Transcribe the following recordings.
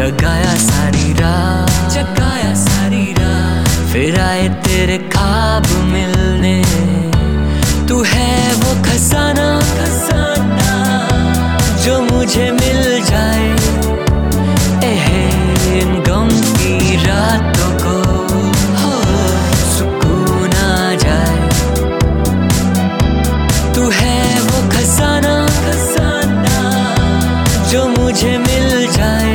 जगाया सारी रात फिर आए तेरे ख्वाब मिलने। तू है वो खजाना जो मुझे मिल जाए इन गम की रातों को हो सुकून आ जाए। तू है वो खजाना जो मुझे मिल जाए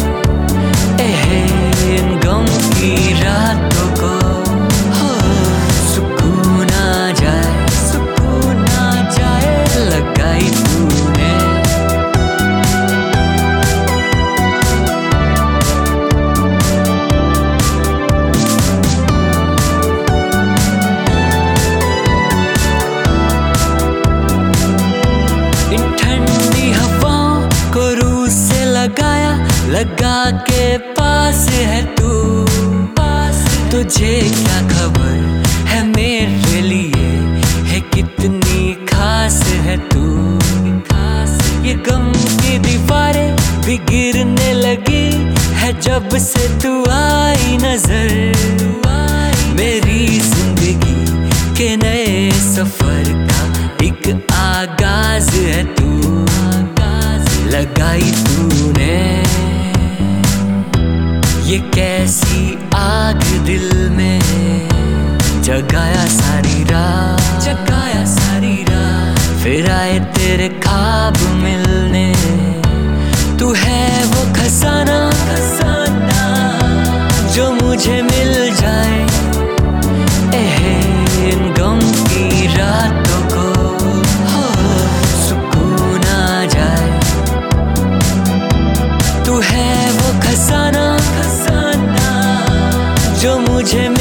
इन गम की रातों को हो सुकून आ जाए लगाई तूने। इन ठंडी हवाओं को रूह से लगा के पास है तू। तुझे क्या खबर है मेरे लिए है कितनी खास है तू। ये गम की दीवारें भी गिरने लगी है जब से तू आई नजर। मेरी जिंदगी के नए सफर का एक आगाज है तू। लगाई तूने ये कैसी आग दिल में जगाया सारी रात फिर आए तेरे ख्वाब मिलने। तू है वो खजाना जो मुझे मिल जाए इन गम की रातों को हो सुकून आ जाए। तू है वो खजाना जो मुझे